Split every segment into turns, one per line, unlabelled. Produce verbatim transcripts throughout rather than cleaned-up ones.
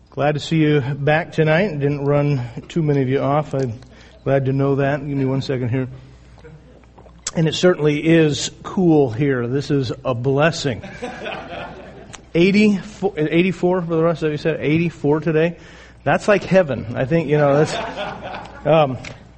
Glad to see you back tonight. Didn't run too many of you off. I'm glad to know that. Give me one second here. And it certainly is cool here. This is a blessing. eighty-four, eighty-four for the rest of you said? eighty-four today? That's like heaven. I think, you know, that's... Um,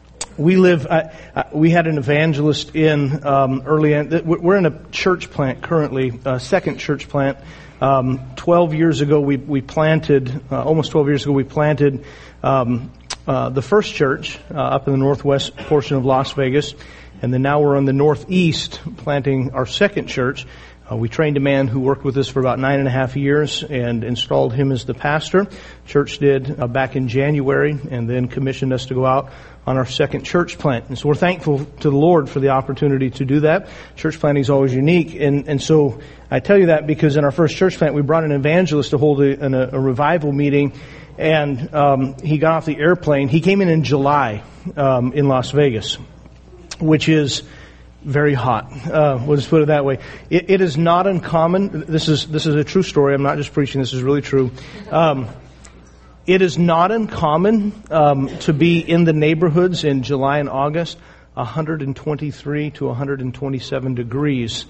we live... I, I, we had an evangelist in um, early... We're in a church plant currently, a second church plant. Um, twelve years ago, we, we planted, uh, almost twelve years ago, we planted um, uh, the first church uh, up in the northwest portion of Las Vegas. And then now we're on the northeast planting our second church. Uh, we trained a man who worked with us for about nine and a half years and installed him as the pastor. Church did uh, back in January, and then commissioned us to go out on our second church plant. And so we're thankful to the Lord for the opportunity to do that. Church planting is always unique. And, and so I tell you that because in our first church plant, we brought an evangelist to hold a, an, a revival meeting. And um, he got off the airplane. He came in in July um, in Las Vegas, which is very hot. Uh, we'll just put it that way. It, it is not uncommon. This is this is a true story. I'm not just preaching. This is really true. Um, it is not uncommon um, to be in the neighborhoods in July and August, one hundred twenty-three to one hundred twenty-seven degrees.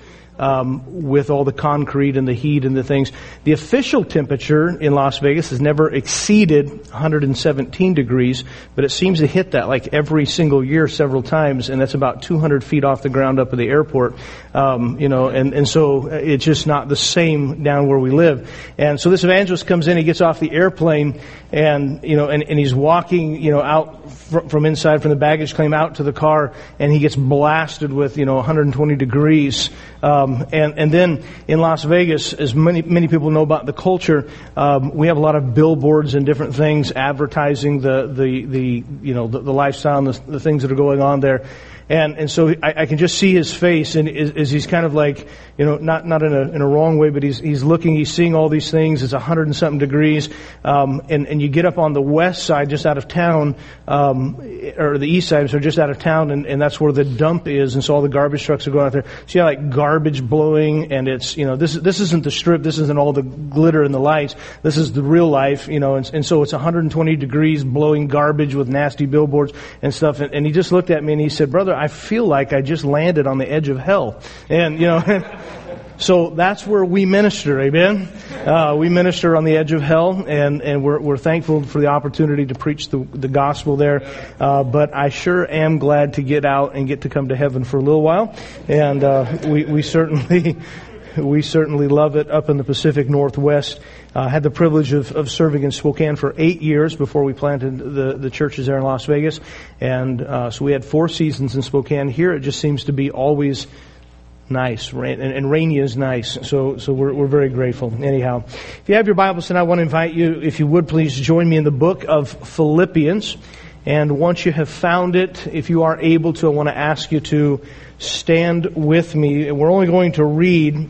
Um, with all the concrete and the heat and the things. The official temperature in Las Vegas has never exceeded one hundred seventeen degrees, but it seems to hit that like every single year several times, and that's about two hundred feet off the ground up at the airport. Um, you know, and, and so it's just not the same down where we live. And so this evangelist comes in, he gets off the airplane, and, you know, and, and he's walking, you know, out fr- from inside, from the baggage claim out to the car, and he gets blasted with, you know, one hundred twenty degrees. Um, and, and then in Las Vegas, as many, many people know about the culture, um, we have a lot of billboards and different things advertising the, the, the, you know, the, the lifestyle and the, the things that are going on there. And, and so I, I can just see his face, and as, as he's kind of like, you know, not, not in a, in a wrong way, but he's, he's looking, he's seeing all these things. It's a hundred and something degrees. Um, and, and you get up on the west side, just out of town, um, or the east side, so just out of town, and, and that's where the dump is. And so all the garbage trucks are going out there. So you have like garbage blowing, and it's, you know, this, this isn't the strip. This isn't all the glitter and the lights. This is the real life, you know, and, and so it's one hundred twenty degrees blowing garbage with nasty billboards and stuff. And, and he just looked at me and he said, "Brother, I feel like I just landed on the edge of hell." And, you know, so that's where we minister, amen? Uh, we minister on the edge of hell, and, and we're, we're thankful for the opportunity to preach the, the gospel there. Uh, but I sure am glad to get out and get to come to heaven for a little while. And, uh, we, we certainly, we certainly love it up in the Pacific Northwest. I uh, had the privilege of, of serving in Spokane for eight years before we planted the, the churches there in Las Vegas. And uh, so we had four seasons in Spokane. Here it just seems to be always nice, rain, and, and rainy is nice. So so we're, we're very grateful. Anyhow, if you have your Bibles tonight, I want to invite you, if you would please join me in the book of Philippians. And once you have found it, if you are able to, I want to ask you to stand with me. We're only going to read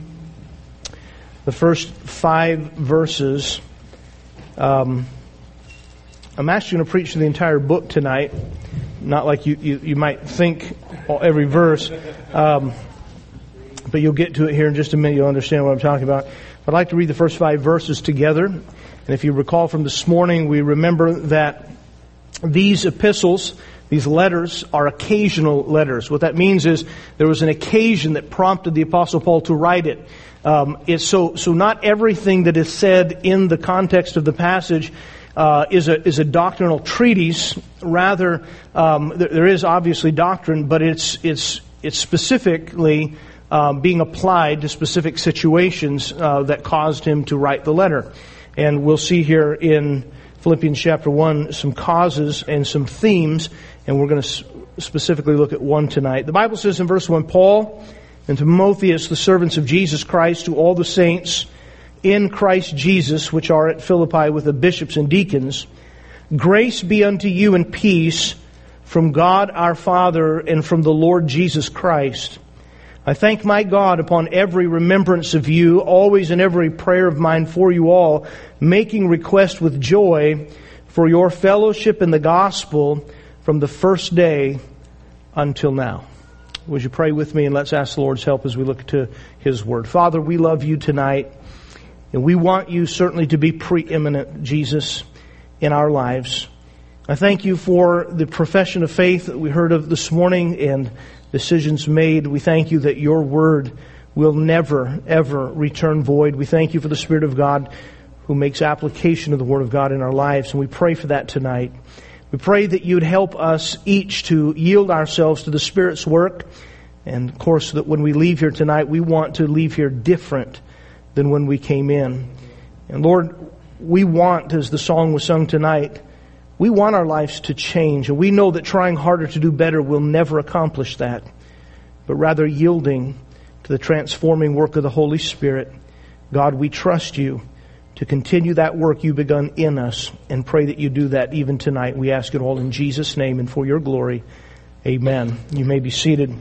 the first five verses. Um, I'm actually going to preach the entire book tonight. Not like you, you, you might think every verse. Um, but you'll get to it here in just a minute. You'll understand what I'm talking about. I'd like to read the first five verses together. And if you recall from this morning, we remember that these epistles, these letters, are occasional letters. What that means is there was an occasion that prompted the Apostle Paul to write it. Um, it's so so not everything that is said in the context of the passage uh, is a is a doctrinal treatise. Rather, um, there, there is obviously doctrine, but it's it's it's specifically um, being applied to specific situations uh, that caused him to write the letter. And we'll see here in Philippians chapter one some causes and some themes, and we're going to specifically look at one tonight. The Bible says in verse one, Paul and Timotheus, the servants of Jesus Christ, to all the saints in Christ Jesus, which are at Philippi with the bishops and deacons, grace be unto you and peace from God our Father and from the Lord Jesus Christ. I thank my God upon every remembrance of you, always in every prayer of mine for you all, making request with joy for your fellowship in the gospel from the first day until now. Would you pray with me, and let's ask the Lord's help as we look to His Word. Father, we love you tonight. And we want you certainly to be preeminent, Jesus, in our lives. I thank you for the profession of faith that we heard of this morning and decisions made. We thank you that your word will never, ever return void. We thank you for the Spirit of God who makes application of the Word of God in our lives. And we pray for that tonight. We pray that you'd help us each to yield ourselves to the Spirit's work. And of course, that when we leave here tonight, we want to leave here different than when we came in. And Lord, we want, as the song was sung tonight, we want our lives to change. And we know that trying harder to do better will never accomplish that, but rather yielding to the transforming work of the Holy Spirit. God, we trust you to continue that work you've begun in us, and pray that you do that even tonight. We ask it all in Jesus' name and for your glory. Amen. You may be seated.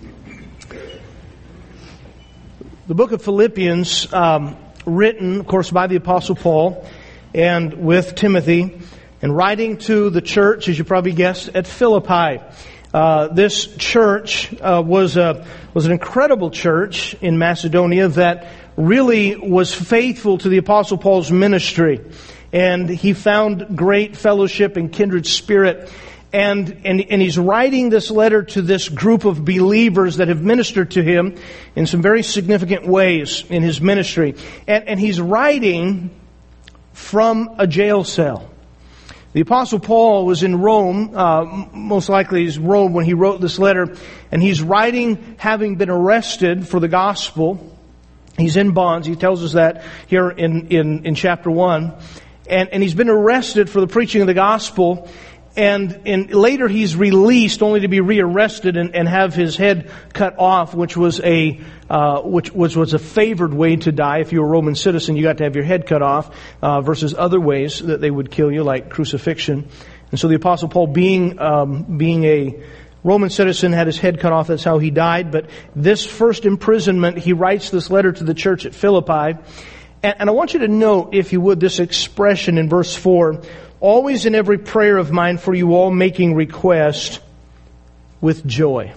The book of Philippians, um, written, of course, by the Apostle Paul and with Timothy, and writing to the church, as you probably guessed, at Philippi. Uh, this church uh, was a was an incredible church in Macedonia that really was faithful to the Apostle Paul's ministry, and he found great fellowship and kindred spirit. And, and and he's writing this letter to this group of believers that have ministered to him in some very significant ways in his ministry. And, and he's writing from a jail cell. The Apostle Paul was in Rome, uh, most likely he's Rome when he wrote this letter, and he's writing having been arrested for the gospel. He's in bonds. He tells us that here in, in, in chapter one. And, and he's been arrested for the preaching of the gospel. And, and later he's released only to be rearrested and, and have his head cut off, which was a uh, which was was a favored way to die. If you were a Roman citizen, you got to have your head cut off, uh, versus other ways that they would kill you, like crucifixion. And so the Apostle Paul, being um, being a Roman citizen, had his head cut off. That's how he died. But this first imprisonment, he writes this letter to the church at Philippi. And, and I want you to note, if you would, this expression in verse four. Always in every prayer of mine for you all, making request with joy.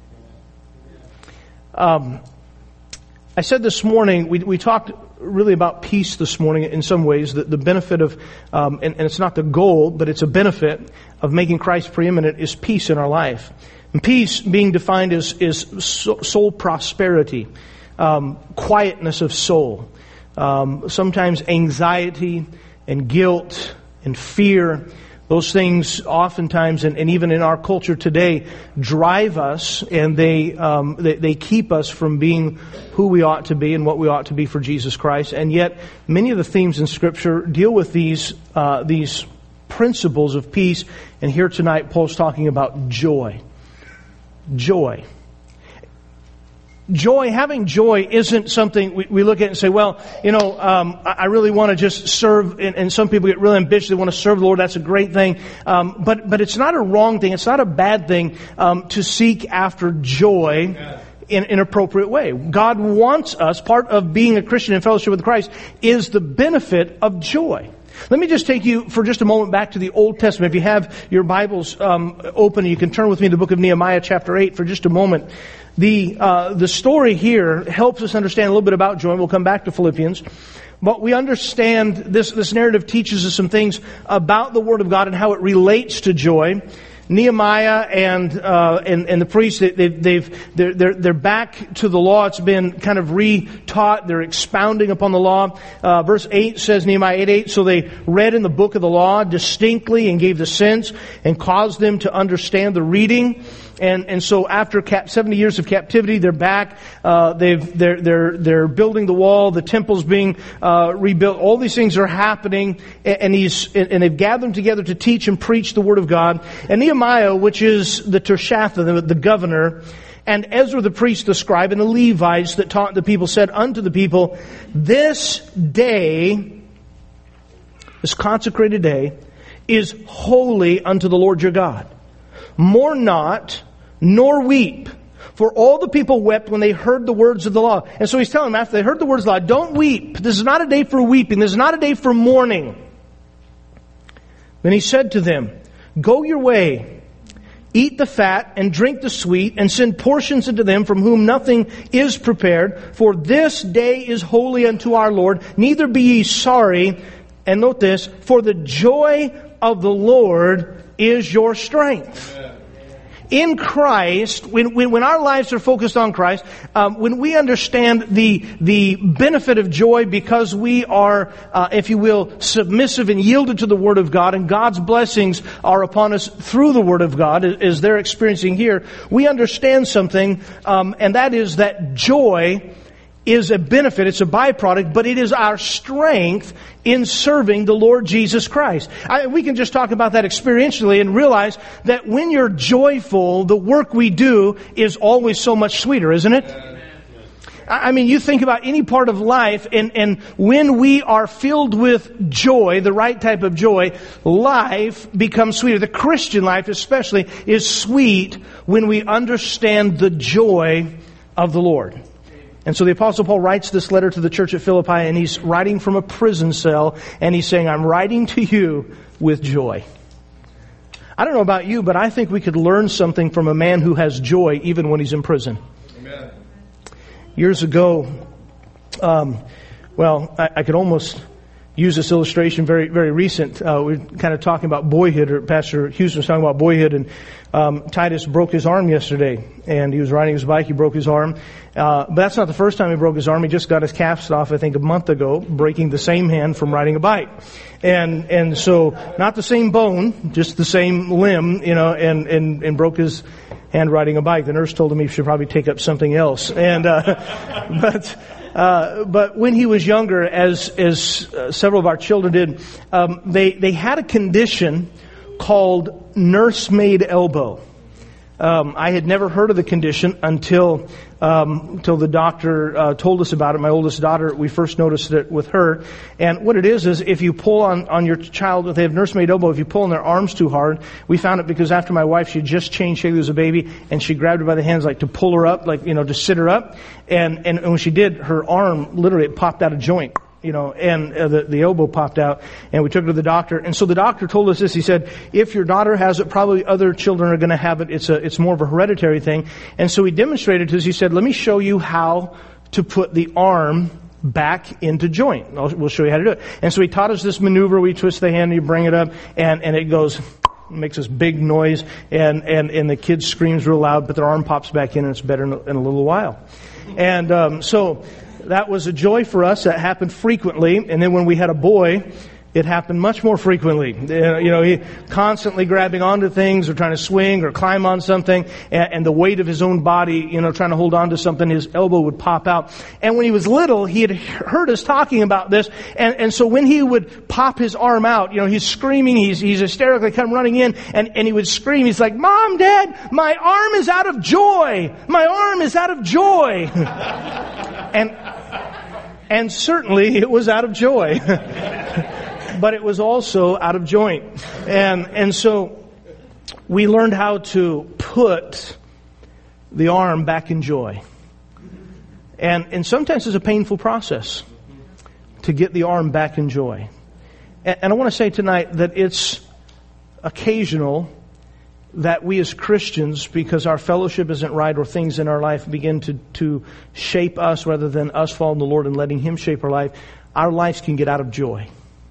Um, I said this morning, we, we talked really about peace this morning in some ways, the, the benefit of, um, and, and it's not the goal, but it's a benefit of making Christ preeminent is peace in our life. And peace being defined as, is soul prosperity, um, quietness of soul, um, sometimes anxiety and guilt and fear. Those things oftentimes, and, and even in our culture today, drive us, and they, um, they they keep us from being who we ought to be and what we ought to be for Jesus Christ. And yet, many of the themes in Scripture deal with these uh, these principles of peace. And here tonight, Paul's talking about joy. Joy. Joy, having joy isn't something we, we look at and say, well, you know, um, I, I really want to just serve, and, and some people get really ambitious, they want to serve the Lord, that's a great thing. Um, but, but it's not a wrong thing, it's not a bad thing um, to seek after joy in an appropriate way. God wants us, part of being a Christian in fellowship with Christ is the benefit of joy. Let me just take you for just a moment back to the Old Testament. If you have your Bibles um, open, you can turn with me to the book of Nehemiah chapter eight for just a moment. The uh, the story here helps us understand a little bit about joy, and we'll come back to Philippians. But we understand this, this narrative teaches us some things about the Word of God and how it relates to joy. Nehemiah and uh, and, and the priests, they, they've, they've they're, they're they're back to the law. It's been kind of re-taught. They're expounding upon the law. Uh, verse eight says, Nehemiah eight eight. So they read in the book of the law distinctly and gave the sense and caused them to understand the reading. And and so after cap, seventy years of captivity, they're back. Uh, they've they're they're they're building the wall. The temple's being uh, rebuilt. All these things are happening, and, and he's and they've gathered them together to teach and preach the word of God. And Nehemiah, which is the Tershatha, the, the governor, and Ezra the priest, the scribe, and the Levites that taught the people, said unto the people, "This day, this consecrated day, is holy unto the Lord your God. Mourn not, nor weep. For all the people wept when they heard the words of the law." And so he's telling them, after they heard the words of the law, don't weep. This is not a day for weeping. This is not a day for mourning. Then he said to them, "Go your way, eat the fat and drink the sweet, and send portions into them from whom nothing is prepared. For this day is holy unto our Lord. Neither be ye sorry. And note this, for the joy of the Lord is your strength. Amen. In Christ, when, when, when our lives are focused on Christ, um, when we understand the, the benefit of joy because we are, uh, if you will, submissive and yielded to the Word of God, and God's blessings are upon us through the Word of God, as they're experiencing here, we understand something, um, and that is that joy is a benefit, it's a byproduct, but it is our strength in serving the Lord Jesus Christ. I, we can just talk about that experientially and realize that when you're joyful, the work we do is always so much sweeter, isn't it? I mean, you think about any part of life, and, and when we are filled with joy, the right type of joy, life becomes sweeter. The Christian life especially is sweet when we understand the joy of the Lord. And so the Apostle Paul writes this letter to the church at Philippi, and he's writing from a prison cell, and he's saying, I'm writing to you with joy. I don't know about you, but I think we could learn something from a man who has joy even when he's in prison. Amen. Years ago, um, well, I, I could almost use this illustration, very, very recent. Uh, we're kind of talking about boyhood, or Pastor Houston was talking about boyhood, and um, Titus broke his arm yesterday, and he was riding his bike, he broke his arm. Uh, but that's not the first time he broke his arm. He just got his cast off, I think, a month ago, breaking the same hand from riding a bike. And, and so, not the same bone, just the same limb, you know, and, and, and broke his hand riding a bike. The nurse told him he should probably take up something else. And, uh, but, Uh, but when he was younger, as as uh, several of our children did, um, they they had a condition called nursemaid elbow. Um, I had never heard of the condition until um, until the doctor uh, told us about it. My oldest daughter, we first noticed it with her. And what it is is if you pull on on your child, if they have nursemaid elbow, if you pull on their arms too hard, we found it because after my wife, she just changed Shaylee as a baby, and she grabbed her by the hands like to pull her up, like you know, to sit her up. And and when she did, her arm literally it popped out of joint. You know, and uh, the, the elbow popped out, and we took her to the doctor. And so the doctor told us this. He said, if your daughter has it, probably other children are going to have it. It's a, it's more of a hereditary thing. And so he demonstrated to us. He said, let me show you how to put the arm back into joint. I'll, we'll show you how to do it. And so he taught us this maneuver. We twist the hand, and you bring it up, and, and it goes, makes this big noise, and, and, and the kid screams real loud, but their arm pops back in, and it's better in a, in a little while. And, um, so, that was a joy for us. That happened frequently. And then when we had a boy, it happened much more frequently. You know, he constantly grabbing onto things or trying to swing or climb on something, and the weight of his own body, you know, trying to hold on to something, his elbow would pop out. And when he was little, he had heard us talking about this. And, and so when he would pop his arm out, you know, he's screaming, he's, he's hysterically come running in, and, and he would scream. He's like, Mom, Dad, my arm is out of joy. My arm is out of joy. and, and certainly it was out of joy. But it was also out of joint. And and so we learned how to put the arm back in joy. And and sometimes it's a painful process to get the arm back in joy. And, and I want to say tonight that it's occasional that we as Christians, because our fellowship isn't right or things in our life begin to, to shape us rather than us following the Lord and letting Him shape our life, our lives can get out of joy.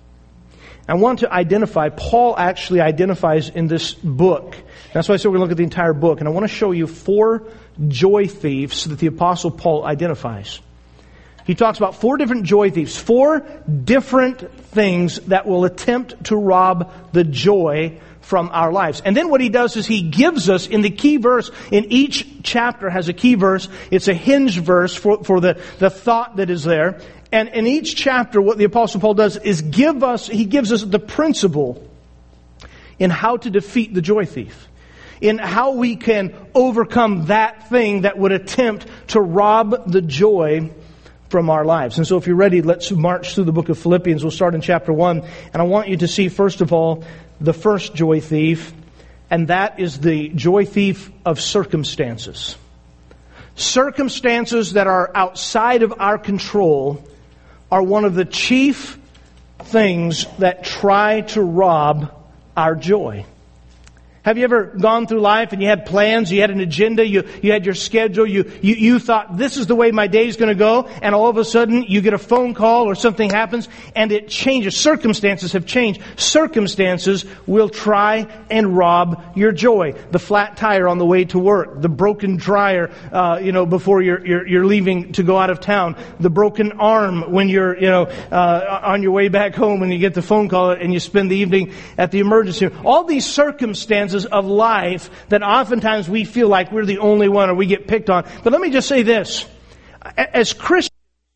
I want to identify, Paul actually identifies in this book. That's why I said we're going to look at the entire book. And I want to show you four joy thieves that the Apostle Paul identifies. He talks about four different joy thieves, four different things that will attempt to rob the joy from our lives. And then what he does is he gives us in the key verse, in each chapter has a key verse. It's a hinge verse for, for the, the thought that is there. And in each chapter, what the Apostle Paul does is give us, he gives us the principle in how to defeat the joy thief. In how we can overcome that thing that would attempt to rob the joy from our lives. And so if you're ready, let's march through the book of Philippians. We'll start in chapter one. And I want you to see, first of all, the first joy thief. And that is the joy thief of circumstances. Circumstances that are outside of our control are one of the chief things that try to rob our joy. Have you ever gone through life and you had plans, you had an agenda, you, you had your schedule, you, you, you thought this is the way my day is going to go, and all of a sudden you get a phone call or something happens and it changes. Circumstances have changed. Circumstances will try and rob your joy. The flat tire on the way to work, the broken dryer, uh, you know, before you're, you're, you're leaving to go out of town, the broken arm when you're, you know, uh, on your way back home when you get the phone call and you spend the evening at the emergency room. All these circumstances of life that oftentimes we feel like we're the only one or we get picked on. But let me just say this. As Christians,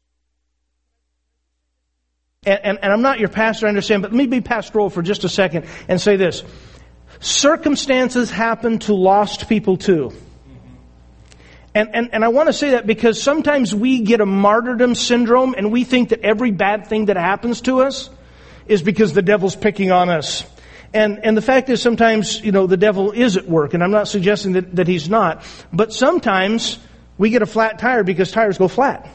and, and, and I'm not your pastor, I understand, but let me be pastoral for just a second and say this. Circumstances happen to lost people too. And, and, and I want to say that because sometimes we get a martyrdom syndrome and we think that every bad thing that happens to us is because the devil's picking on us. And, and the fact is sometimes, you know, the devil is at work, and I'm not suggesting that, that he's not. But sometimes we get a flat tire because tires go flat.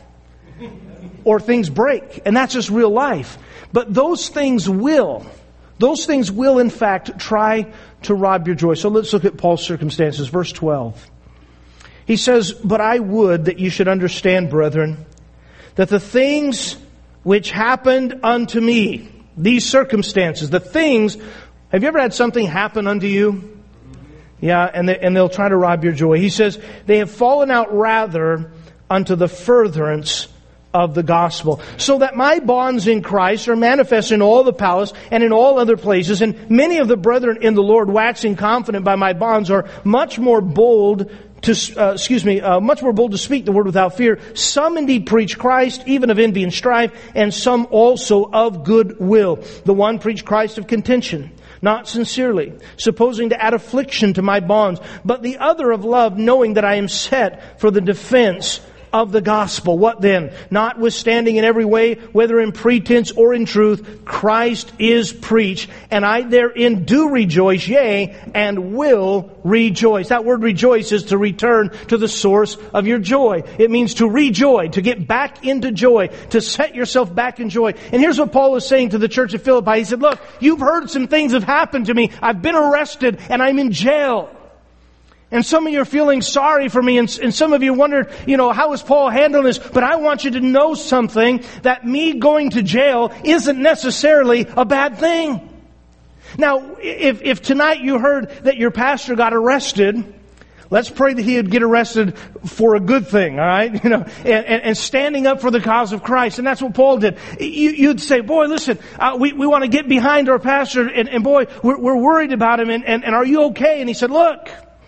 Or things break. And that's just real life. But those things will, those things will in fact try to rob your joy. So let's look at Paul's circumstances. Verse twelve. He says, "But I would that you should understand, brethren, that the things which happened unto me," these circumstances, the things... Have you ever had something happen unto you? Yeah, and, they, and they'll try to rob your joy. He says, "They have fallen out rather unto the furtherance of the gospel, so that my bonds in Christ are manifest in all the palace and in all other places. And many of the brethren in the Lord, waxing confident by my bonds, are much more bold to, uh, excuse me, uh, much more bold to speak the word without fear. Some indeed preach Christ, even of envy and strife, and some also of good will. The one preached Christ of contention, not sincerely, supposing to add affliction to my bonds, but the other of love, knowing that I am set for the defense of the gospel. What then? Notwithstanding in every way, whether in pretense or in truth, Christ is preached, and I therein do rejoice, yea, and will rejoice." That word rejoice is to return to the source of your joy. It means to rejoice, to get back into joy, to set yourself back in joy. And here's what Paul was saying to the church of Philippi. He said, look, you've heard some things have happened to me. I've been arrested and I'm in jail. And some of you are feeling sorry for me, and, and some of you wondered, you know, how is Paul handling this? But I want you to know something, that me going to jail isn't necessarily a bad thing. Now, if, if tonight you heard that your pastor got arrested, let's pray that he would get arrested for a good thing, all right? You know, and, and, and standing up for the cause of Christ. And that's what Paul did. You, you'd say, boy, listen, uh, we, we want to get behind our pastor, and, and boy, we're, we're worried about him, and, and, and are you okay? And he said, look,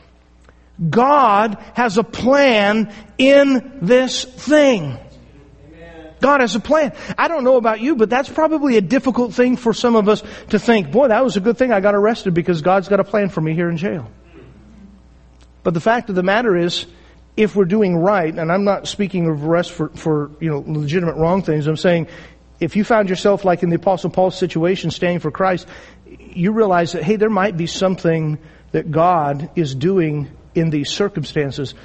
God has a plan in this thing. God has a plan. I don't know about you, but that's probably a difficult thing for some of us to think, boy, that was a good thing I got arrested because God's got a plan for me here in jail. But the fact of the matter is, if we're doing right, and I'm not speaking of arrest for, for you know legitimate wrong things, I'm saying if you found yourself like in the Apostle Paul's situation, standing for Christ, you realize that, hey, there might be something that God is doing in these circumstances.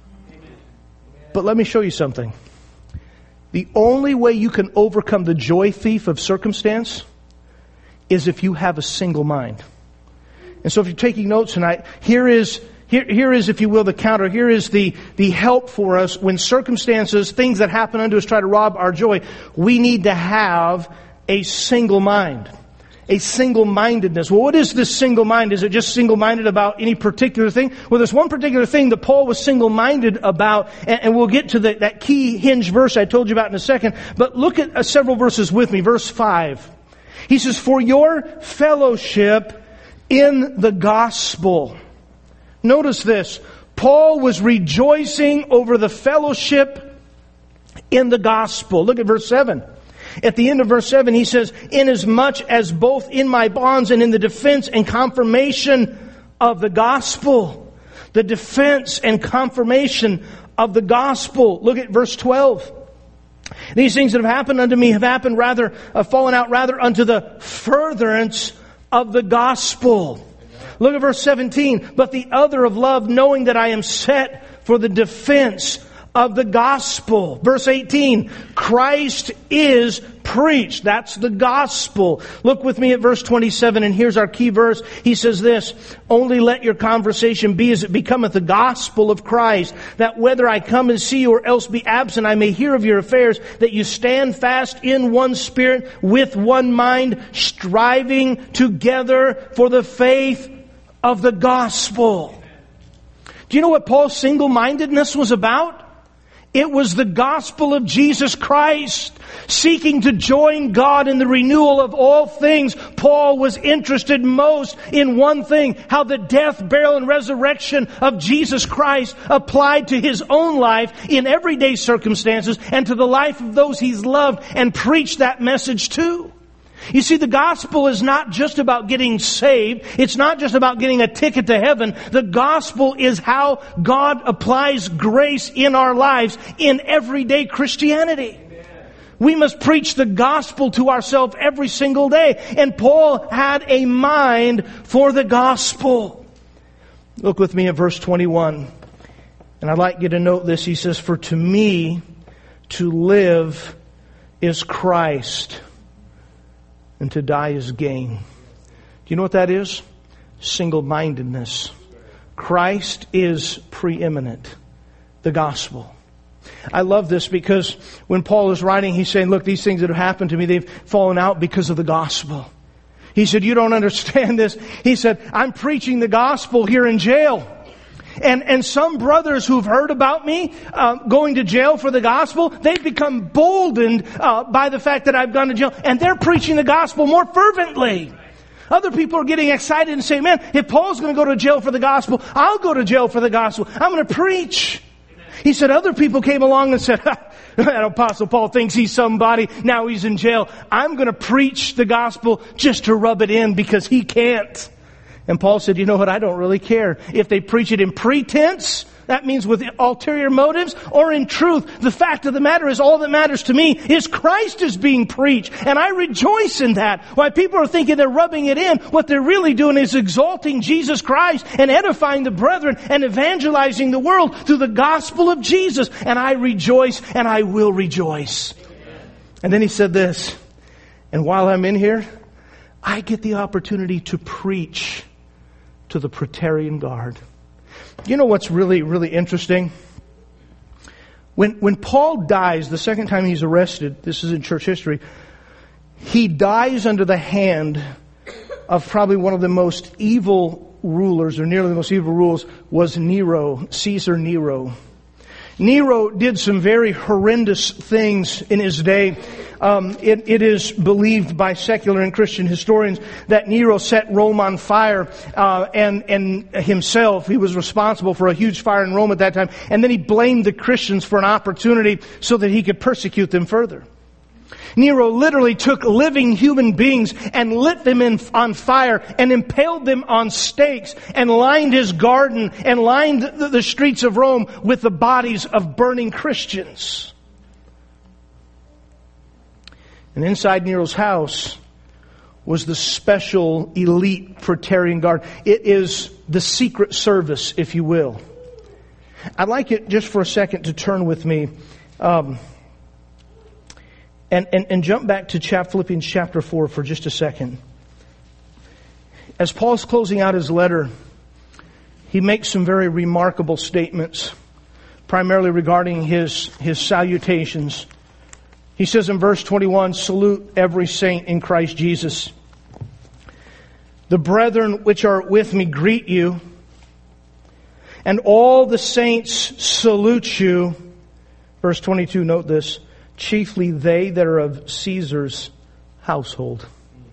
But let me show you something. The only way you can overcome the joy thief of circumstance is if you have a single mind. And so if you're taking notes tonight, here is, here, here is, if you will, the counter. Here is the, the help for us when circumstances, things that happen unto us try to rob our joy. We need to have a single mind. A single-mindedness. Well, what is this single mind? Is it just single-minded about any particular thing? Well, there's one particular thing that Paul was single-minded about, and, and we'll get to the, that key hinge verse I told you about in a second. But look at uh, several verses with me. Verse five. He says, "For your fellowship in the gospel." Notice this. Paul was rejoicing over the fellowship in the gospel. Look at verse seven. At the end of verse seven, he says, "Inasmuch as both in my bonds and in the defense and confirmation of the gospel." The defense and confirmation of the gospel. Look at verse twelve. "These things that have happened unto me have happened rather, have fallen out rather unto the furtherance of the gospel." Look at verse seventeen. "But the other of love, knowing that I am set for the defense of the gospel. Verse eighteen, Christ is preached. That's the gospel. Look with me at verse twenty-seven, and here's our key verse. He says this, only let your conversation be as it becometh the gospel of Christ, that whether I come and see you or else be absent, I may hear of your affairs, that you stand fast in one spirit, with one mind, striving together for the faith of the gospel. Do you know what Paul's single-mindedness was about? It was the gospel of Jesus Christ, seeking to join God in the renewal of all things. Paul was interested most in one thing, how the death, burial, and resurrection of Jesus Christ applied to his own life in everyday circumstances and to the life of those he's loved, and preached that message to. You see, the gospel is not just about getting saved. It's not just about getting a ticket to heaven. The gospel is how God applies grace in our lives in everyday Christianity. Amen. We must preach the gospel to ourselves every single day. And Paul had a mind for the gospel. Look with me at verse twenty-one. And I'd like you to note this. He says, for to me to live is Christ, and to die is gain. Do you know what that is? Single-mindedness. Christ is preeminent. The gospel. I love this because when Paul is writing, he's saying, look, these things that have happened to me, they've fallen out because of the gospel. He said, you don't understand this. He said, I'm preaching the gospel here in jail. And and some brothers who've heard about me uh, going to jail for the gospel, they've become boldened uh, by the fact that I've gone to jail. And they're preaching the gospel more fervently. Other people are getting excited and saying, man, if Paul's going to go to jail for the gospel, I'll go to jail for the gospel. I'm going to preach. He said other people came along and said, that Apostle Paul thinks he's somebody. Now he's in jail. I'm going to preach the gospel just to rub it in because he can't. And Paul said, you know what, I don't really care. If they preach it in pretense, that means with ulterior motives, or in truth. The fact of the matter is, all that matters to me is Christ is being preached. And I rejoice in that. While people are thinking they're rubbing it in, what they're really doing is exalting Jesus Christ and edifying the brethren and evangelizing the world through the gospel of Jesus. And I rejoice, and I will rejoice. And then he said this, and while I'm in here, I get the opportunity to preach to the Praetorian Guard. You know what's really, really interesting? When, when Paul dies, the second time he's arrested, this is in church history, he dies under the hand of probably one of the most evil rulers, or nearly the most evil rulers, was Nero, Caesar Nero. Nero did some very horrendous things in his day. Um, it, it is believed by secular and Christian historians that Nero set Rome on fire, uh, and, and himself, he was responsible for a huge fire in Rome at that time. And then he blamed the Christians for an opportunity so that he could persecute them further. Nero literally took living human beings and lit them in, on fire and impaled them on stakes and lined his garden and lined the, the streets of Rome with the bodies of burning Christians. And inside Nero's house was the special elite Praetorian Guard. It is the secret service, if you will. I'd like it just for a second to turn with me um, and, and, and jump back to chap, Philippians chapter four for just a second. As Paul's closing out his letter, he makes some very remarkable statements, primarily regarding his, his salutations. He says in verse twenty-one, salute every saint in Christ Jesus. The brethren which are with me greet you, and all the saints salute you. Verse twenty-two, note this, chiefly they that are of Caesar's household.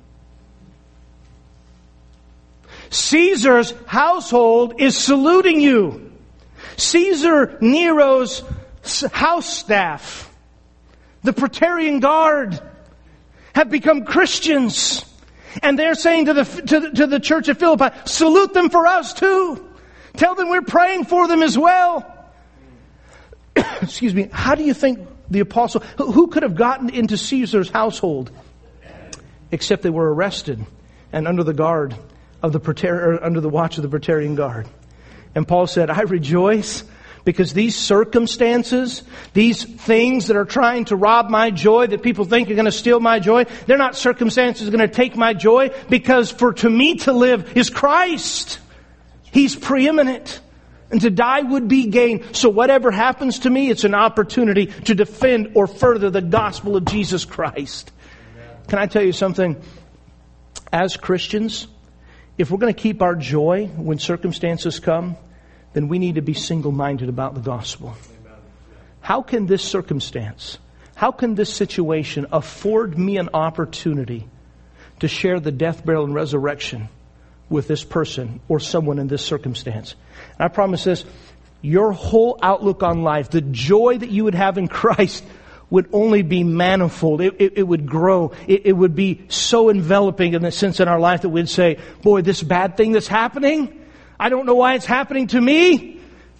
Caesar's household is saluting you. Caesar Nero's house staff, the Praetorian Guard, have become Christians. And they're saying to the, to the, to the church of Philippi, salute them for us too. Tell them we're praying for them as well. Excuse me. How do you think the apostle, who could have gotten into Caesar's household except they were arrested and under the guard of the Praetorian, under the watch of the Praetorian Guard? And Paul said, I rejoice Because these circumstances, these things that are trying to rob my joy, that people think are going to steal my joy, they're not circumstances going to take my joy, because for to me to live is Christ. He's preeminent. And to die would be gain. So whatever happens to me, it's an opportunity to defend or further the gospel of Jesus Christ. Can I tell you something? As Christians, if we're going to keep our joy when circumstances come, then we need to be single-minded about the gospel. How can this circumstance, how can this situation afford me an opportunity to share the death, burial, and resurrection with this person or someone in this circumstance? And I promise this, your whole outlook on life, the joy that you would have in Christ would only be manifold. It, it, it would grow. It, it would be so enveloping in the sense in our life that we'd say, boy, this bad thing that's happening, I don't know why it's happening to me.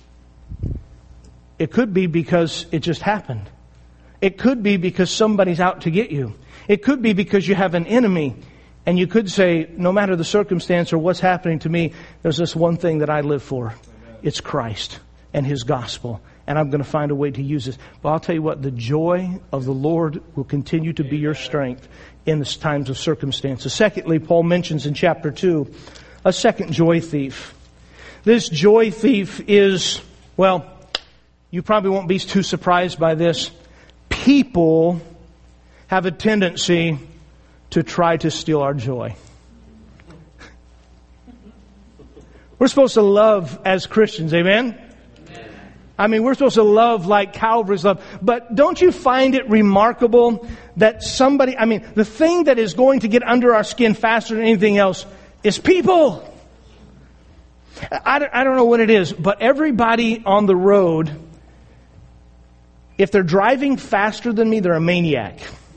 It could be because it just happened. It could be because somebody's out to get you. It could be because you have an enemy. And you could say, no matter the circumstance or what's happening to me, there's this one thing that I live for. It's Christ and His gospel. And I'm going to find a way to use this. But I'll tell you what, the joy of the Lord will continue to be your strength in the times of circumstances. Secondly, Paul mentions in chapter two, a second joy thief. This joy thief is, well, you probably won't be too surprised by this. People have a tendency to try to steal our joy. We're supposed to love as Christians, amen? I mean, we're supposed to love like Calvary's love. But don't you find it remarkable that somebody, I mean, the thing that is going to get under our skin faster than anything else is people. I don't, I don't know what it is, but everybody on the road, if they're driving faster than me, they're a maniac.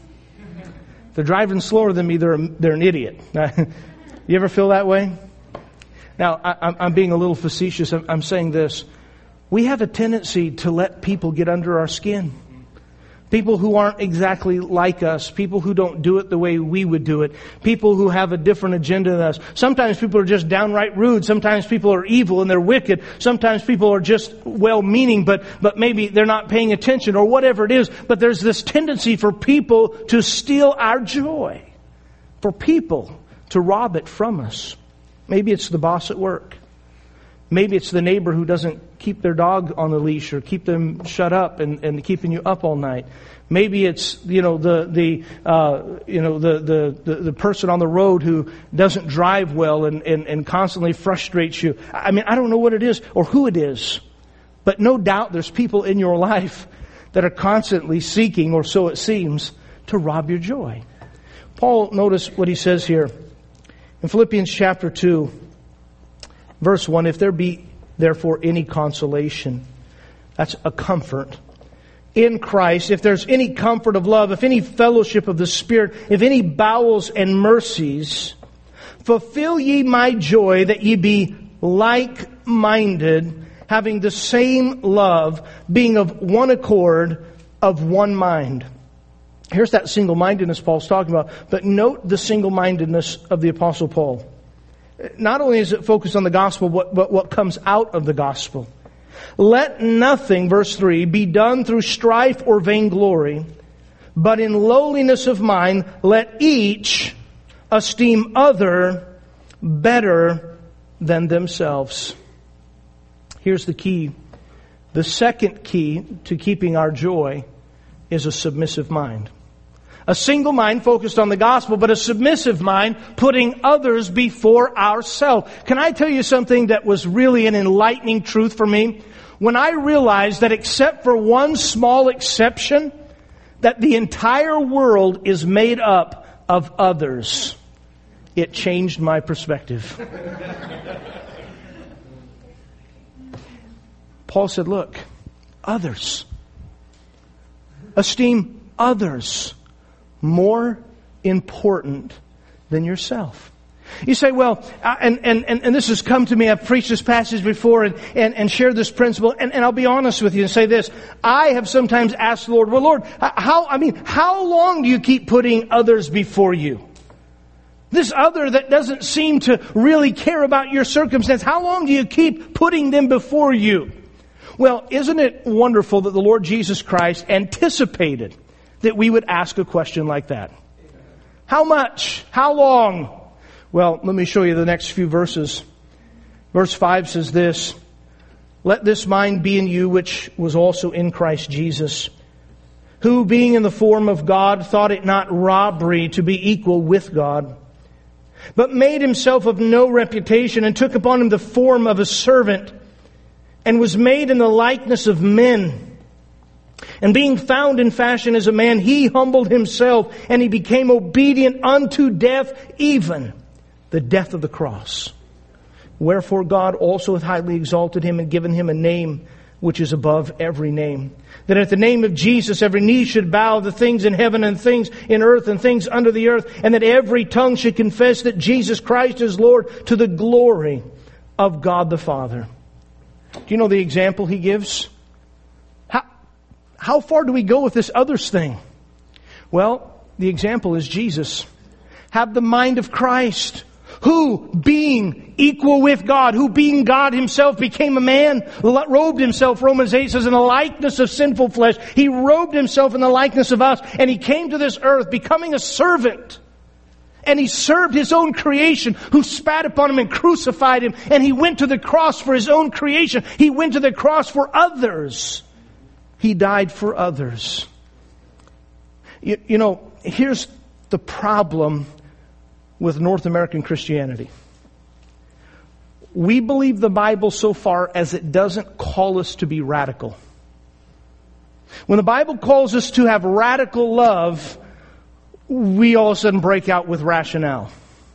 If they're driving slower than me, they're a, they're an idiot. You ever feel that way? Now, I, I'm being a little facetious. I'm, I'm saying this. We have a tendency to let people get under our skin. People who aren't exactly like us. People who don't do it the way we would do it. People who have a different agenda than us. Sometimes people are just downright rude. Sometimes people are evil and they're wicked. Sometimes people are just well-meaning, but, but maybe they're not paying attention or whatever it is. But there's this tendency for people to steal our joy. For people to rob it from us. Maybe it's the boss at work. Maybe it's the neighbor who doesn't keep their dog on the leash or keep them shut up and, and keeping you up all night. Maybe it's, you know, the, the, uh, you know, the, the, the, the person on the road who doesn't drive well and, and, and constantly frustrates you. I mean, I don't know what it is or who it is, but no doubt there's people in your life that are constantly seeking, or so it seems, to rob your joy. Paul, notice what he says here in Philippians chapter two. Verse one, if there be therefore any consolation, that's a comfort, in Christ, if there's any comfort of love, if any fellowship of the Spirit, if any bowels and mercies, fulfill ye my joy that ye be like-minded, having the same love, being of one accord, of one mind. Here's that single-mindedness Paul's talking about, but note the single-mindedness of the Apostle Paul. Not only is it focused on the gospel, but, but what comes out of the gospel. Let nothing, verse three, be done through strife or vainglory, but in lowliness of mind, let each esteem other better than themselves. Here's the key. The second key to keeping our joy is a submissive mind. A single mind focused on the gospel, but a submissive mind putting others before ourselves. Can I tell you something that was really an enlightening truth for me? When I realized that except for one small exception, that the entire world is made up of others, it changed my perspective. Paul said, look, others. Esteem others more important than yourself. You say, well, and, and, and this has come to me, I've preached this passage before and, and, and shared this principle, and, and I'll be honest with you and say this. I have sometimes asked the Lord, well, Lord, how, I mean, how long do you keep putting others before you? This other that doesn't seem to really care about your circumstance, how long do you keep putting them before you? Well, isn't it wonderful that the Lord Jesus Christ anticipated that we would ask a question like that? How much? How long? Well, let me show you the next few verses. Verse five says this, "Let this mind be in you which was also in Christ Jesus, who being in the form of God thought it not robbery to be equal with God, but made himself of no reputation and took upon him the form of a servant and was made in the likeness of men. And being found in fashion as a man, he humbled himself and he became obedient unto death, even the death of the cross. Wherefore God also hath highly exalted him and given him a name which is above every name, that at the name of Jesus every knee should bow, the things in heaven and things in earth and things under the earth, and that every tongue should confess that Jesus Christ is Lord, to the glory of God the Father." Do you know the example he gives? How, how far do we go with this others thing? Well, the example is Jesus. Have the mind of Christ, who, being equal with God, who being God himself became a man, robed himself, Romans eight says, in the likeness of sinful flesh. He robed himself in the likeness of us, and he came to this earth becoming a servant. And he served his own creation, who spat upon him and crucified him. And he went to the cross for his own creation. He went to the cross for others. He died for others. You, you know, here's the problem with North American Christianity. We believe the Bible so far as it doesn't call us to be radical. When the Bible calls us to have radical love, we all of a sudden break out with rationale.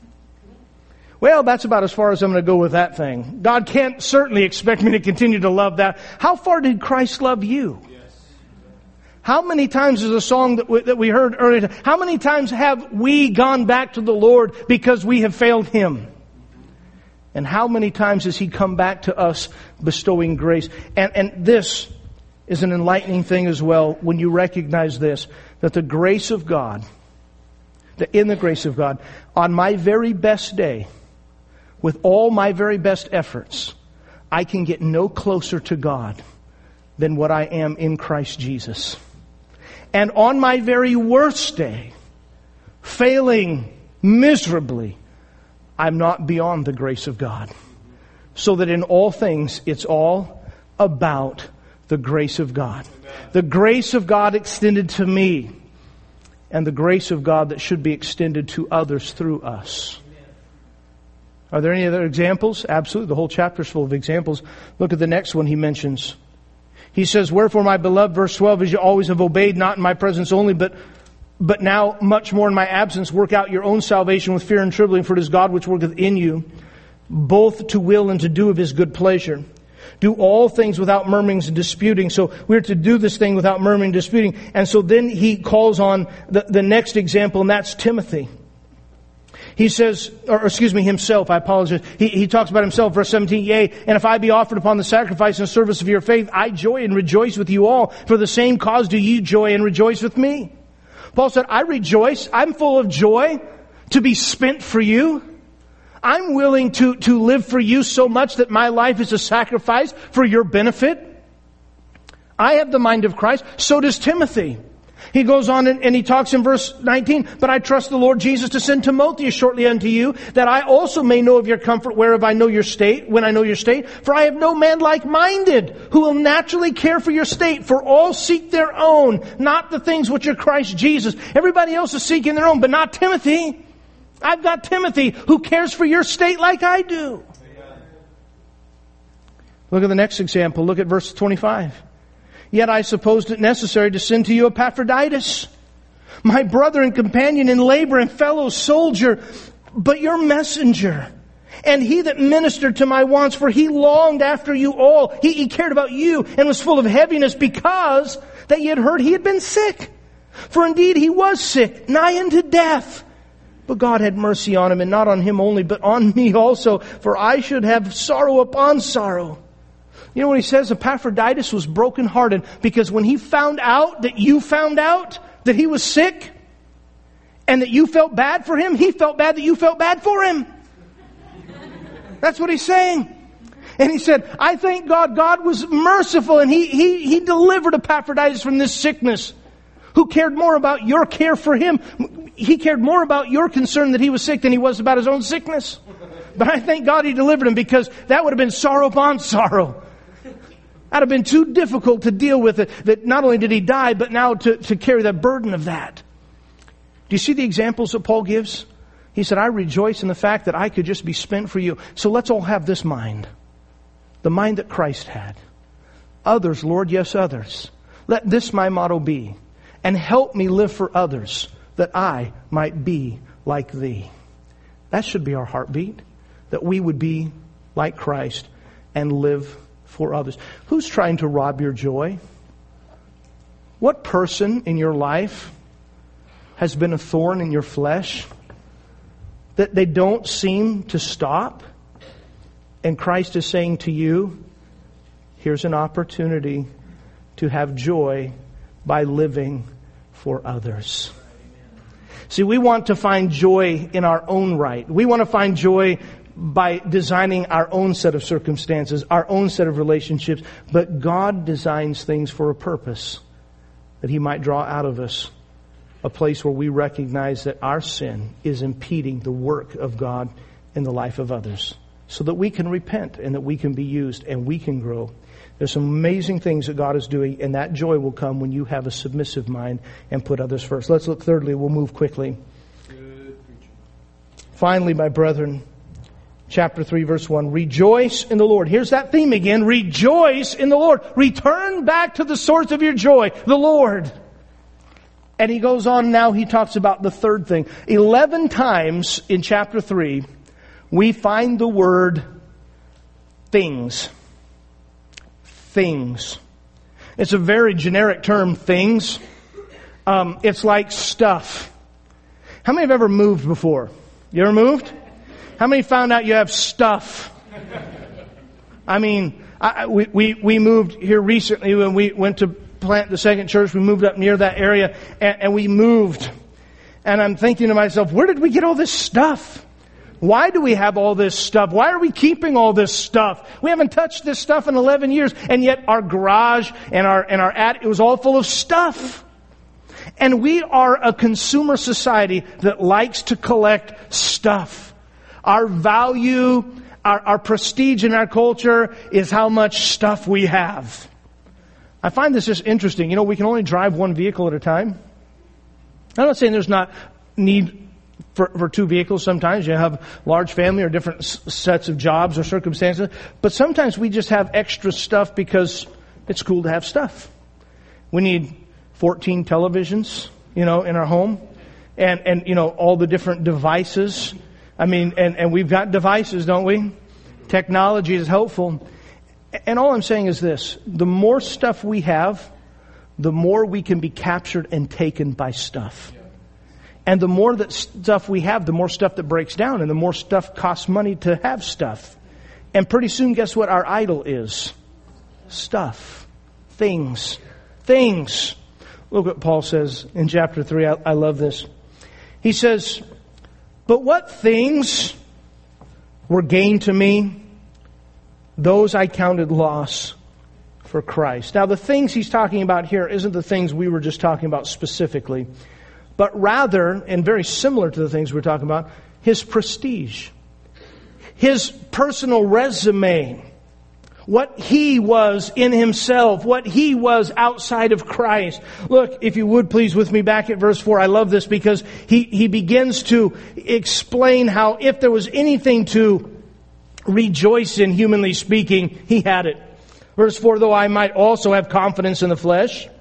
Well, that's about as far as I'm going to go with that thing. God can't certainly expect me to continue to love that. How far did Christ love you? Yes. How many times is a song that we, that we heard earlier, how many times have we gone back to the Lord because we have failed Him? And how many times has He come back to us bestowing grace? And, and this is an enlightening thing as well when you recognize this, that the grace of God, that in the grace of God, on my very best day, with all my very best efforts, I can get no closer to God than what I am in Christ Jesus. And on my very worst day, failing miserably, I'm not beyond the grace of God. So that in all things, it's all about the grace of God. The grace of God extended to me, and the grace of God that should be extended to others through us. Are there any other examples? Absolutely. The whole chapter is full of examples. Look at the next one he mentions. He says, "Wherefore, my beloved," verse twelve, "as you always have obeyed, not in my presence only, but but now much more in my absence, work out your own salvation with fear and trembling, for it is God which worketh in you, both to will and to do of His good pleasure. Do all things without murmurings and disputing." So we're to do this thing without murmuring and disputing. And so then he calls on the, the next example, and that's Timothy. He says, or excuse me, himself, I apologize. He, he talks about himself, verse seventeen, "Yea, and if I be offered upon the sacrifice and service of your faith, I joy and rejoice with you all. For the same cause do you joy and rejoice with me." Paul said, I rejoice. I'm full of joy to be spent for you. I'm willing to, to live for you so much that my life is a sacrifice for your benefit. I have the mind of Christ. So does Timothy. He goes on and, and he talks in verse nineteen, "But I trust the Lord Jesus to send Timotheus shortly unto you, that I also may know of your comfort whereof I know your state, when I know your state. For I have no man like-minded who will naturally care for your state. For all seek their own, not the things which are Christ Jesus." Everybody else is seeking their own, but not Timothy. I've got Timothy who cares for your state like I do. Amen. Look at the next example. Look at verse twenty-five. "Yet I supposed it necessary to send to you Epaphroditus, my brother and companion in labor and fellow soldier, but your messenger, and he that ministered to my wants, for he longed after you all." He, he cared about you and was full of heaviness because that ye had heard he had been sick. "For indeed he was sick, nigh unto death. But God had mercy on him, and not on him only, but on me also, for I should have sorrow upon sorrow." You know what he says? Epaphroditus was brokenhearted because when he found out that you found out that he was sick and that you felt bad for him, he felt bad that you felt bad for him. That's what he's saying. And he said, I thank God, God was merciful and he, he, he delivered Epaphroditus from this sickness. Who cared more about your care for him? He cared more about your concern that he was sick than he was about his own sickness. But I thank God he delivered him, because that would have been sorrow upon sorrow. That would have been too difficult to deal with it. That not only did he die, but now to, to carry the burden of that. Do you see the examples that Paul gives? He said, I rejoice in the fact that I could just be spent for you. So let's all have this mind. The mind that Christ had. Others, Lord, yes, others. Let this my motto be. And help me live for others, that I might be like thee. That should be our heartbeat. That we would be like Christ and live for others. Who's trying to rob your joy? What person in your life has been a thorn in your flesh that they don't seem to stop? And Christ is saying to you, here's an opportunity to have joy by living for others. See, we want to find joy in our own right. We want to find joy by designing our own set of circumstances, our own set of relationships. But God designs things for a purpose, that He might draw out of us a place where we recognize that our sin is impeding the work of God in the life of others, so that we can repent and that we can be used and we can grow. There's some amazing things that God is doing, and that joy will come when you have a submissive mind and put others first. Let's look thirdly. We'll move quickly. Finally, my brethren, chapter three, verse one, rejoice in the Lord. Here's that theme again. Rejoice in the Lord. Return back to the source of your joy, the Lord. And he goes on now, he talks about the third thing. Eleven times in chapter three, we find the word things. Things. It's a very generic term, things. Um, it's like stuff. How many have ever moved before? You ever moved? How many found out you have stuff? I mean, I, we, we, we moved here recently when we went to plant the second church. We moved up near that area and, and we moved. And I'm thinking to myself, where did we get all this stuff? Why do we have all this stuff? Why are we keeping all this stuff? We haven't touched this stuff in eleven years, and yet our garage and our and our attic, it was all full of stuff. And we are a consumer society that likes to collect stuff. Our value, our, our prestige in our culture is how much stuff we have. I find this just interesting. You know, we can only drive one vehicle at a time. I'm not saying there's not need For, for two vehicles. Sometimes you have large family or different s- sets of jobs or circumstances. But sometimes we just have extra stuff because it's cool to have stuff. We need fourteen televisions, you know, in our home. And, and you know, all the different devices. I mean, and, and we've got devices, don't we? Technology is helpful. And all I'm saying is this. The more stuff we have, the more we can be captured and taken by stuff. And the more that stuff we have, the more stuff that breaks down, and the more stuff costs money to have stuff. And pretty soon, guess what our idol is? Stuff. Things. Things. Look what Paul says in chapter three. I, I love this. He says, but what things were gain to me, those I counted loss for Christ. Now, the things he's talking about here isn't the things we were just talking about specifically, but rather, and very similar to the things we're talking about, his prestige, his personal resume, what he was in himself, what he was outside of Christ. Look, if you would please with me back at verse four. I love this because he, he begins to explain how if there was anything to rejoice in, humanly speaking, he had it. Verse four, though I might also have confidence in the flesh,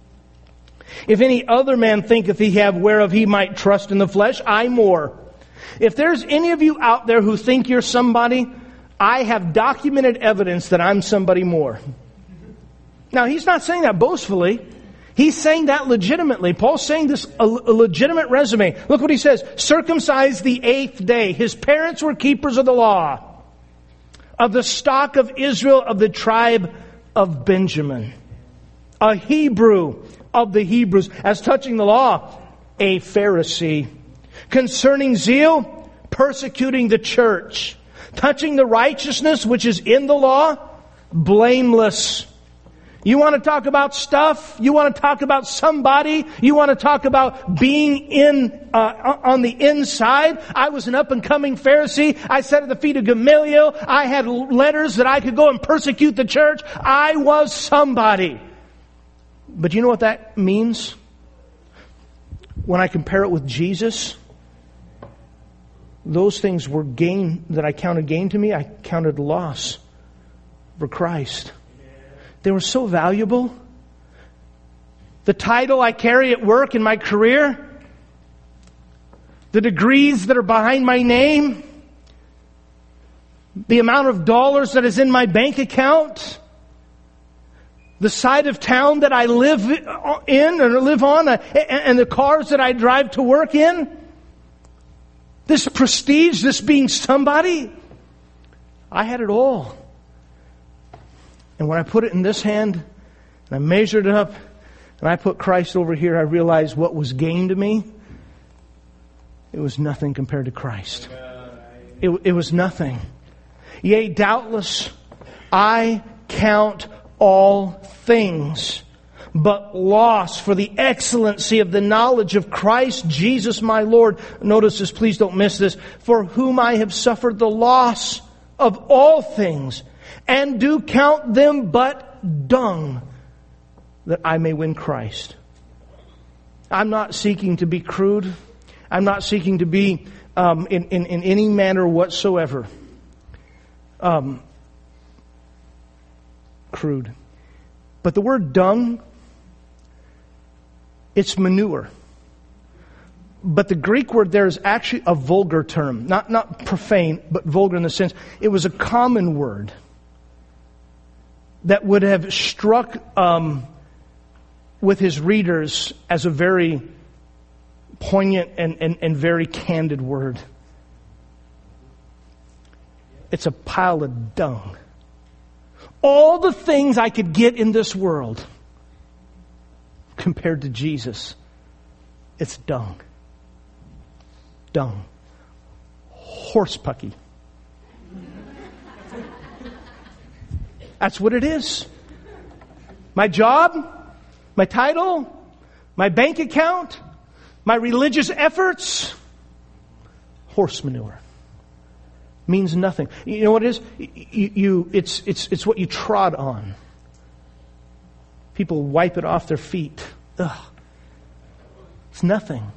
if any other man thinketh he have whereof he might trust in the flesh, I more. If there's any of you out there who think you're somebody, I have documented evidence that I'm somebody more. Now, he's not saying that boastfully. He's saying that legitimately. Paul's saying this a, a legitimate resume. Look what he says. Circumcised the eighth day. His parents were keepers of the law, of the stock of Israel, of the tribe of Benjamin. A Hebrew of the Hebrews. As touching the law, a Pharisee. Concerning zeal, persecuting the church. Touching the righteousness which is in the law, blameless. You want to talk about stuff? You want to talk about somebody? You want to talk about being in uh, on the inside? I was an up-and-coming Pharisee. I sat at the feet of Gamaliel. I had letters that I could go and persecute the church. I was somebody. But you know what that means? When I compare it with Jesus, those things were gain that I counted gain to me. I counted loss for Christ. They were so valuable. The title I carry at work in my career, the degrees that are behind my name, the amount of dollars that is in my bank account, the side of town that I live in or live on, and the cars that I drive to work in, this prestige, this being somebody, I had it all. And when I put it in this hand, and I measured it up, and I put Christ over here, I realized what was gain to me, it was nothing compared to Christ. It, it was nothing. Yea, doubtless, I count all things but loss for the excellency of the knowledge of Christ Jesus my Lord. Notice this, please don't miss this. For whom I have suffered the loss of all things, and do count them but dung, that I may win Christ. I'm not seeking to be crude. I'm not seeking to be um, in, in, in any manner whatsoever um, crude. But the word dung, it's manure. But the Greek word there is actually a vulgar term. Not, not profane, but vulgar in the sense it was a common word that would have struck um, with his readers as a very poignant and, and, and very candid word. It's a pile of dung. All the things I could get in this world compared to Jesus, it's dung. Dung. Horsepucky. That's what it is. My job, my title, my bank account, my religious efforts, horse manure. Means nothing. You know what it is? You, you, it's, it's, it's what you trod on. People wipe it off their feet. Ugh. It's nothing.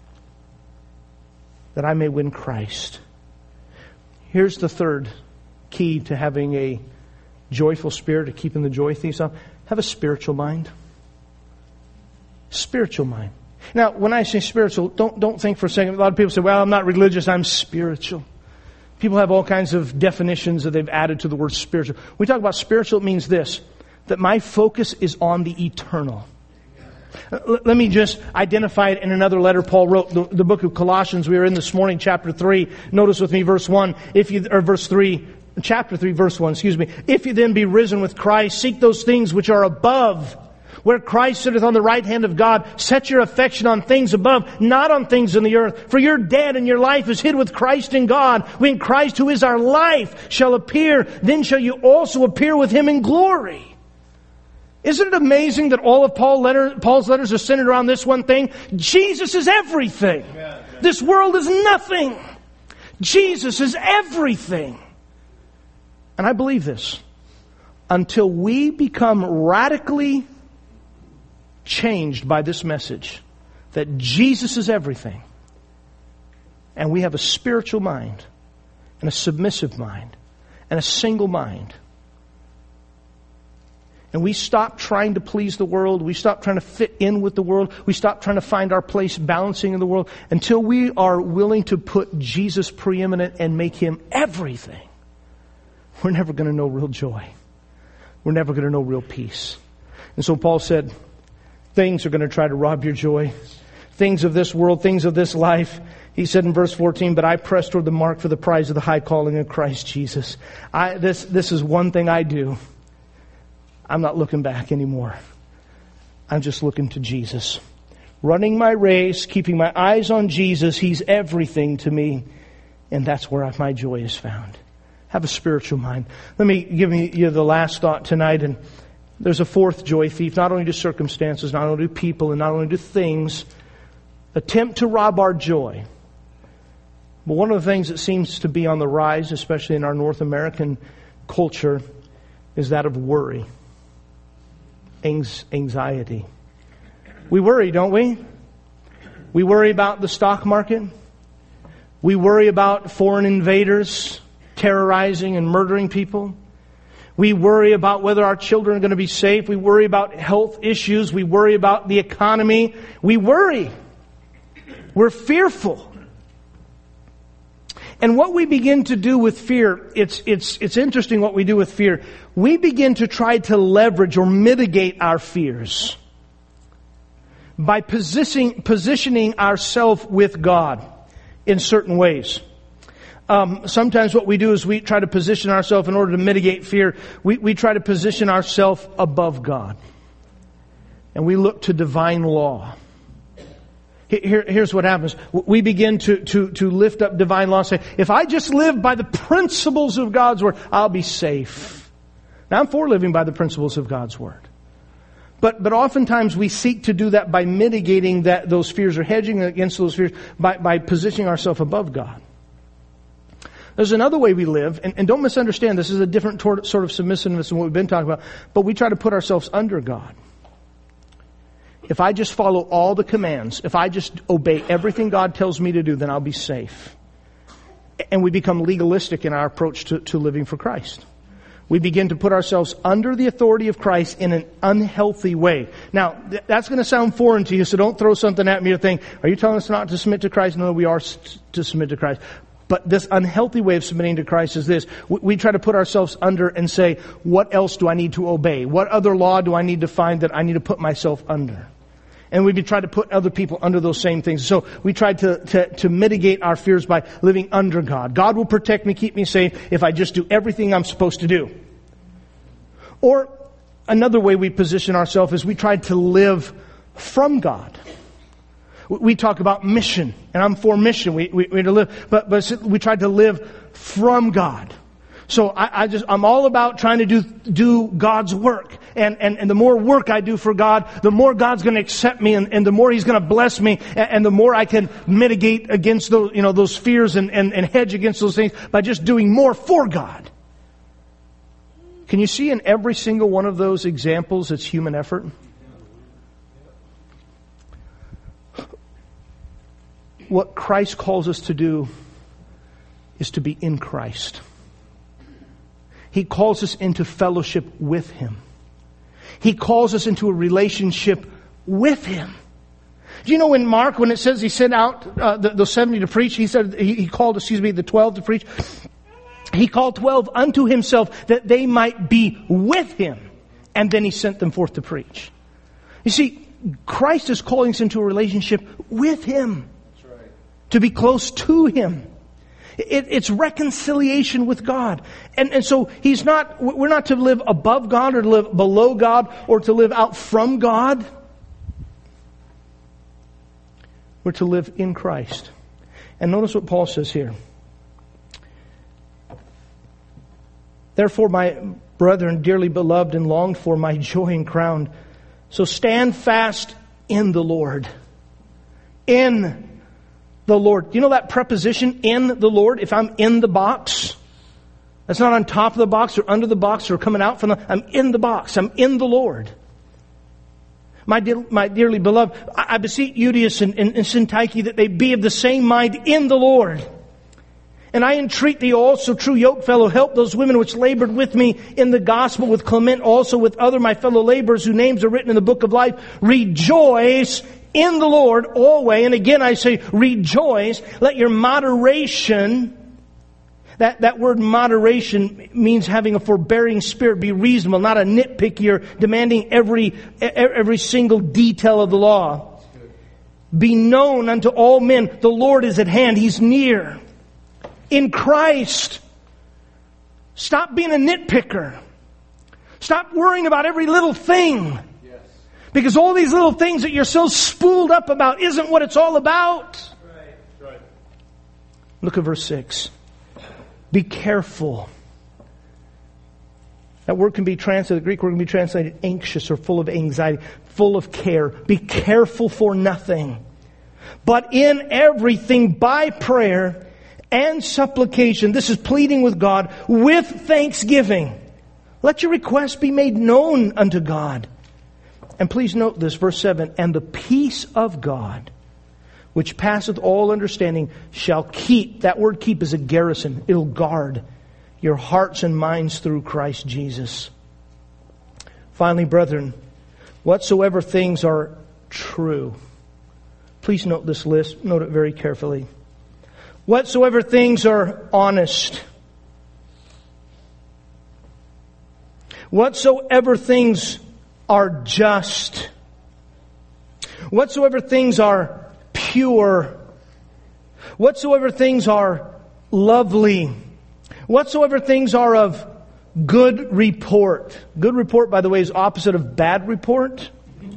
That I may win Christ. Here's the third key to having a joyful spirit, to keeping the joy thieves off. Have a spiritual mind. Spiritual mind. Now, when I say spiritual, don't, don't think for a second. A lot of people say, well, I'm not religious, I'm spiritual. People have all kinds of definitions that they've added to the word spiritual. When we talk about spiritual, it means this, that my focus is on the eternal. Let me just identify it in another letter Paul wrote, the, the book of Colossians. We were in this morning, chapter three. Notice with me verse one, if you, or verse three, chapter three, verse one, excuse me. If you then be risen with Christ, seek those things which are above, where Christ sitteth on the right hand of God. Set your affection on things above, not on things in the earth. For you're dead and your life is hid with Christ in God. When Christ, who is our life, shall appear, then shall you also appear with him in glory. Isn't it amazing that all of Paul letter, Paul's letters are centered around this one thing? Jesus is everything. Amen. This world is nothing. Jesus is everything. And I believe this. Until we become radically changed by this message, that Jesus is everything, and we have a spiritual mind, and a submissive mind, and a single mind, and we stop trying to please the world, we stop trying to fit in with the world, we stop trying to find our place balancing in the world, until we are willing to put Jesus preeminent and make him everything, we're never going to know real joy. We're never going to know real peace. And so Paul said, things are going to try to rob your joy. Things of this world, things of this life. He said in verse fourteen, but I press toward the mark for the prize of the high calling of Christ Jesus. I, this, this is one thing I do. I'm not looking back anymore. I'm just looking to Jesus. Running my race, keeping my eyes on Jesus. He's everything to me. And that's where my joy is found. Have a spiritual mind. Let me give you the last thought tonight. And there's a fourth joy thief. Not only do circumstances, not only do people, and not only do things attempt to rob our joy. But one of the things that seems to be on the rise, especially in our North American culture, is that of worry. Anxiety. We worry, don't we? We worry about the stock market. We worry about foreign invaders terrorizing and murdering people. We worry about whether our children are going to be safe. We worry about health issues. We worry about the economy. We worry. We're fearful. And what we begin to do with fear, it's, it's, it's interesting what we do with fear. We begin to try to leverage or mitigate our fears by positioning, positioning ourselves with God in certain ways. Um, sometimes what we do is we try to position ourselves in order to mitigate fear. We, we try to position ourselves above God. And we look to divine law. Here, here's what happens. We begin to, to, to lift up divine law and say, if I just live by the principles of God's Word, I'll be safe. Now, I'm for living by the principles of God's Word. But, but oftentimes we seek to do that by mitigating that, those fears or hedging against those fears by, by positioning ourselves above God. There's another way we live, and, and don't misunderstand, this is a different tor- sort of submissiveness than what we've been talking about, but we try to put ourselves under God. If I just follow all the commands, if I just obey everything God tells me to do, then I'll be safe. And we become legalistic in our approach to, to living for Christ. We begin to put ourselves under the authority of Christ in an unhealthy way. Now, th- that's going to sound foreign to you, so don't throw something at me or think, are you telling us not to submit to Christ? No, we are s- to submit to Christ. But this unhealthy way of submitting to Christ is this. We, we try to put ourselves under and say, what else do I need to obey? What other law do I need to find that I need to put myself under? And we try to put other people under those same things. So we try to, to, to mitigate our fears by living under God. God will protect me, keep me safe if I just do everything I'm supposed to do. Or another way we position ourselves is we try to live from God. We talk about mission, and I'm for mission. We, we, we to live, but, but we try to live from God. So I, I just, I'm all about trying to do, do God's work. And, and, and the more work I do for God, the more God's going to accept me, and, and the more He's going to bless me, and, and the more I can mitigate against those, you know, those fears and, and, and hedge against those things by just doing more for God. Can you see in every single one of those examples it's human effort? What Christ calls us to do is to be in Christ. He calls us into fellowship with Him. He calls us into a relationship with Him. Do you know in Mark, when it says He sent out uh, the, the seventy to preach, He said he, he called, excuse me, the twelve to preach. He called twelve unto Himself that they might be with Him, and then He sent them forth to preach. You see, Christ is calling us into a relationship with Him. To be close to Him. It, it's reconciliation with God. And, and so He's not, we're not to live above God or to live below God or to live out from God. We're to live in Christ. And notice what Paul says here. Therefore, my brethren, dearly beloved and longed for, my joy and crown. So stand fast in the Lord. In the Lord. You know that preposition, in the Lord? If I'm in the box, that's not on top of the box or under the box or coming out from the, I'm in the box. I'm in the Lord. My, dear, my dearly beloved, I, I beseech Euodias and, and, and Syntyche that they be of the same mind in the Lord. And I entreat thee also, true yokefellow, help those women which labored with me in the gospel, with Clement also, with other my fellow laborers whose names are written in the book of life. Rejoice in the Lord always. And again I say, rejoice. Let your moderation, that, that word moderation means having a forbearing spirit, be reasonable, not a nitpicky or demanding every, every single detail of the law. Be known unto all men. The Lord is at hand. He's near. In Christ. Stop being a nitpicker. Stop worrying about every little thing. Yes. Because all these little things that you're so spooled up about isn't what it's all about. Right. Right. Look at verse six. Be careful That word can be translated, the Greek word can be translated anxious or full of anxiety, full of care. Be careful for nothing, but in everything by prayer and supplication. This is pleading with God with thanksgiving. Let your requests be made known unto God. And please note this, verse seven, and the peace of God, which passeth all understanding, shall keep. That word keep is a garrison. It'll guard your hearts and minds through Christ Jesus. Finally, brethren, whatsoever things are true. Please note this list. Note it very carefully. Whatsoever things are honest. Whatsoever things are just. Whatsoever things are pure. Whatsoever things are lovely. Whatsoever things are of good report. Good report, by the way, is opposite of bad report,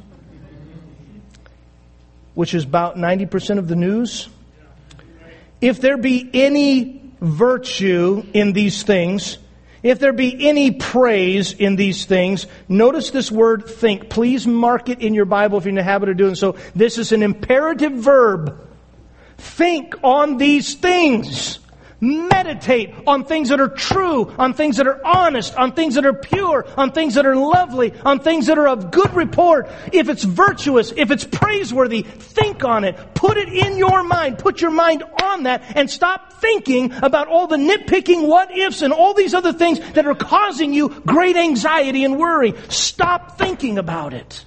which is about ninety percent of the news. If there be any virtue in these things, if there be any praise in these things, notice this word think. Please mark it in your Bible if you're in the habit of doing so. This is an imperative verb. Think on these things. Meditate on things that are true, on things that are honest, on things that are pure, on things that are lovely, on things that are of good report. If it's virtuous, if it's praiseworthy, think on it. Put it in your mind. Put your mind on that and stop thinking about all the nitpicking what-ifs and all these other things that are causing you great anxiety and worry. Stop thinking about it.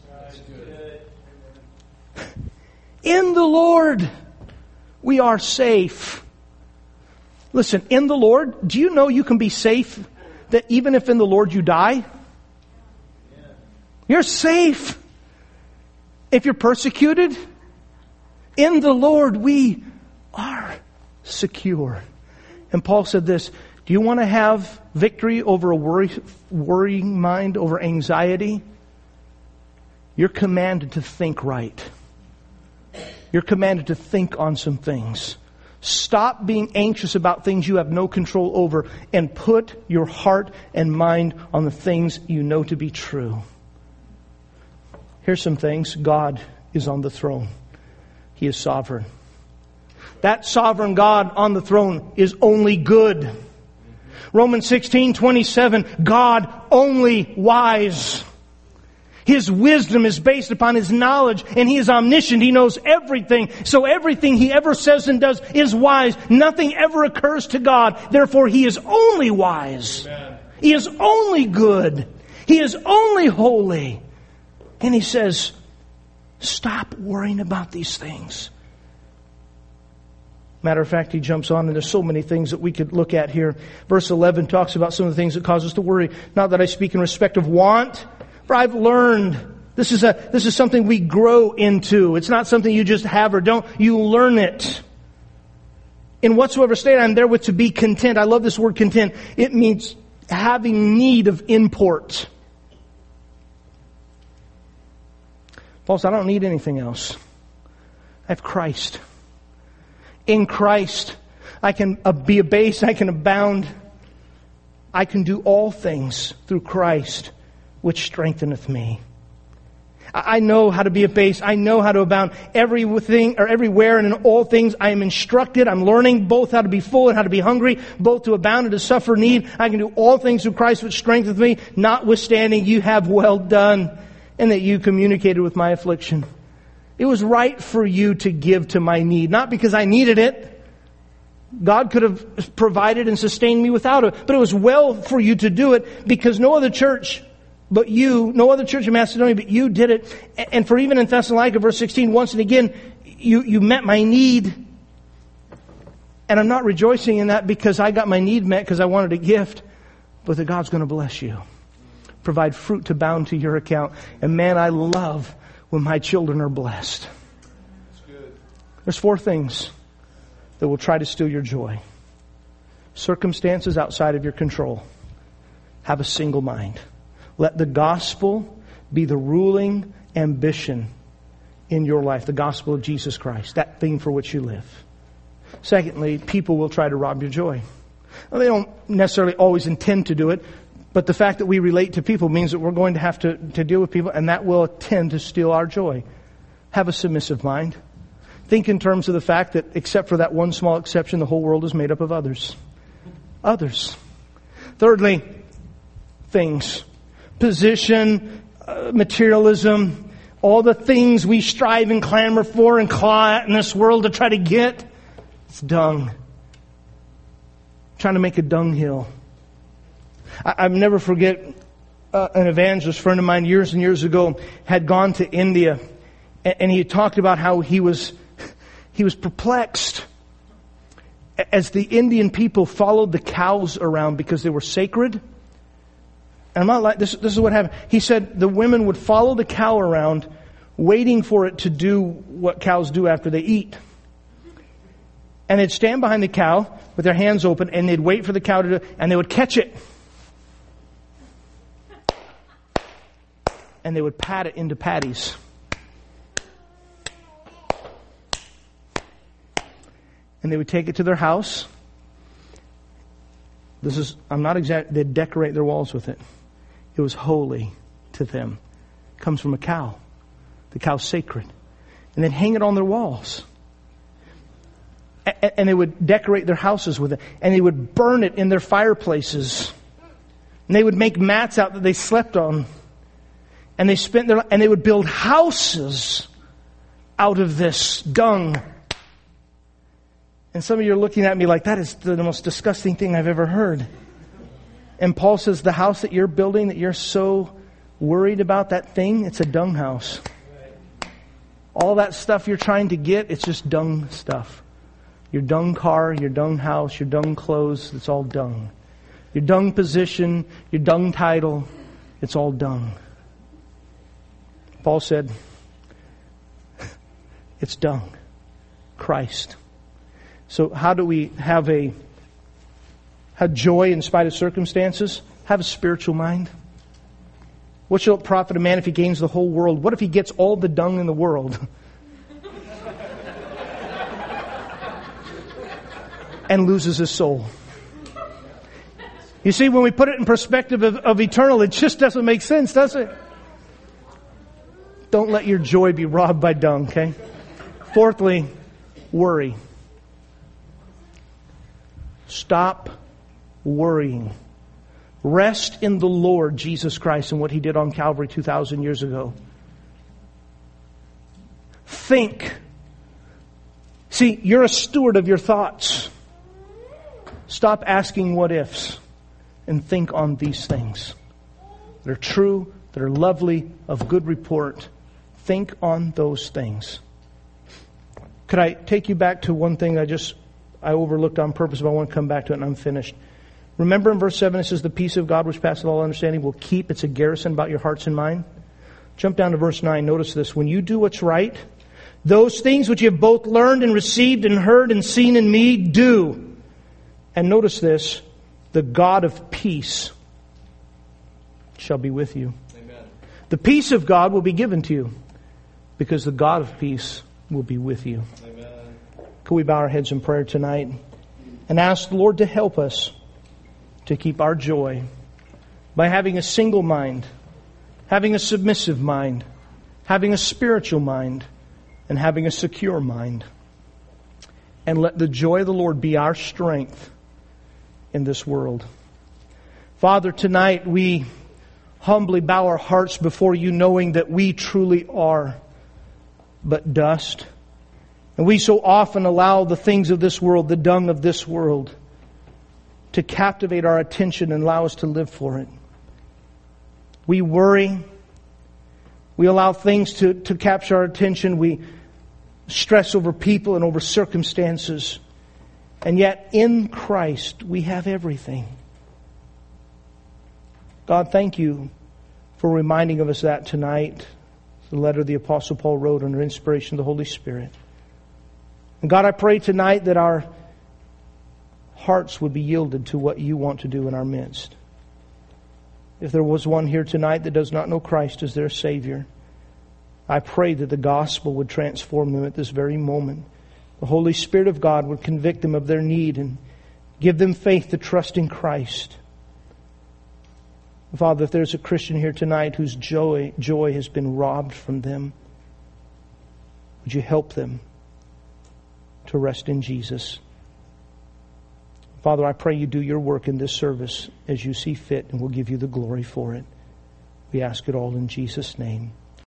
In the Lord, we are safe. Listen, in the Lord, do you know you can be safe that even if in the Lord you die? You're safe. If you're persecuted, in the Lord we are secure. And Paul said this, do you want to have victory over a worry, worrying mind, over anxiety? You're commanded to think right. You're commanded to think on some things. Stop being anxious about things you have no control over and put your heart and mind on the things you know to be true. Here's some things. God is on the throne. He is sovereign. That sovereign God on the throne is only good. Romans sixteen twenty-seven, God only wise. His wisdom is based upon His knowledge, and He is omniscient. He knows everything. So everything He ever says and does is wise. Nothing ever occurs to God. Therefore, He is only wise. Amen. He is only good. He is only holy. And He says, stop worrying about these things. Matter of fact, He jumps on, and there's so many things that we could look at here. Verse eleven talks about some of the things that cause us to worry. Not that I speak in respect of want, for I've learned. This is a, this is something we grow into. It's not something you just have or don't. You learn it. In whatsoever state I am therewith to be content. I love this word content. It means having need of import. Paul said, I don't need anything else. I have Christ. In Christ, I can be abased, I can abound. I can do all things through Christ, which strengtheneth me. I know how to be abased. I know how to abound. Everything or everywhere and in all things I am instructed. I'm learning both how to be full and how to be hungry, both to abound and to suffer need. I can do all things through Christ which strengtheneth me, notwithstanding you have well done, and that you communicated with my affliction. It was right for you to give to my need, not because I needed it. God could have provided and sustained me without it, but it was well for you to do it because no other church but you, no other church in Macedonia, but you did it. And for even in Thessalonica, verse sixteen, once and again, you, you met my need. And I'm not rejoicing in that because I got my need met because I wanted a gift, but that God's going to bless you. Provide fruit to bound to your account. And man, I love when my children are blessed. There's four things that will try to steal your joy. Circumstances outside of your control. Have a single mind. Let the gospel be the ruling ambition in your life. The gospel of Jesus Christ. That thing for which you live. Secondly, people will try to rob your joy. Well, they don't necessarily always intend to do it. But the fact that we relate to people means that we're going to have to, to deal with people, and that will tend to steal our joy. Have a submissive mind. Think in terms of the fact that except for that one small exception, the whole world is made up of others. Others. Thirdly, things. Position, uh, materialism, all the things we strive and clamor for and claw at in this world to try to get. It's dung. Trying to make a dunghill. I, I'll never forget uh, an evangelist friend of mine years and years ago had gone to India, and, and he talked about how he was he was perplexed as the Indian people followed the cows around because they were sacred. And I'm not like this. This is what happened. He said the women would follow the cow around, waiting for it to do what cows do after they eat. And they'd stand behind the cow with their hands open, and they'd wait for the cow to do it, and they would catch it. And they would pat it into patties. And they would take it to their house. This is, I'm not exact, they'd decorate their walls with it. It was holy to them. It comes from a cow. The cow's sacred. And they'd hang it on their walls. And they would decorate their houses with it. And they would burn it in their fireplaces. And they would make mats out that they slept on. And they spent their, and they would build houses out of this dung. And some of you are looking at me like, that is the most disgusting thing I've ever heard. And Paul says, the house that you're building, that you're so worried about, that thing, it's a dung house. All that stuff you're trying to get, it's just dung stuff. Your dung car, your dung house, your dung clothes, it's all dung. Your dung position, your dung title, it's all dung. Paul said, it's dung. Christ. So how do we have a have joy in spite of circumstances? Have a spiritual mind. What shall it profit a man if he gains the whole world? What if he gets all the dung in the world? And loses his soul. You see, when we put it in perspective of, of eternal, it just doesn't make sense, does it? Don't let your joy be robbed by dung, okay? Fourthly, worry. Stop worrying. Rest in the Lord Jesus Christ and what He did on Calvary two thousand years ago. Think. See, you're a steward of your thoughts. Stop asking what ifs and think on these things that are true, that are lovely, of good report. Think on those things. Could I take you back to one thing I just I overlooked on purpose, but I want to come back to it and I'm finished. Remember in verse seven it says, the peace of God which passeth all understanding will keep, it's a garrison about your hearts and mind. Jump down to verse nine, notice this. When you do what's right, those things which you have both learned and received and heard and seen in me, do. And notice this, the God of peace shall be with you. Amen. The peace of God will be given to you because the God of peace will be with you. Amen. Could we bow our heads in prayer tonight and ask the Lord to help us to keep our joy by having a single mind, having a submissive mind, having a spiritual mind, and having a secure mind. And let the joy of the Lord be our strength in this world. Father, tonight we humbly bow our hearts before you, knowing that we truly are but dust. And we so often allow the things of this world, the dung of this world, to captivate our attention and allow us to live for it. We worry. We allow things to, to capture our attention. We stress over people and over circumstances. And yet in Christ we have everything. God, thank you for reminding of us that tonight. The letter the Apostle Paul wrote under inspiration of the Holy Spirit. And God, I pray tonight that our hearts would be yielded to what you want to do in our midst. If there was one here tonight that does not know Christ as their Savior, I pray that the gospel would transform them at this very moment. The Holy Spirit of God would convict them of their need and give them faith to trust in Christ. Father, if there's a Christian here tonight whose joy, joy has been robbed from them, would you help them to rest in Jesus? Father, I pray you do your work in this service as you see fit, and we'll give you the glory for it. We ask it all in Jesus' name.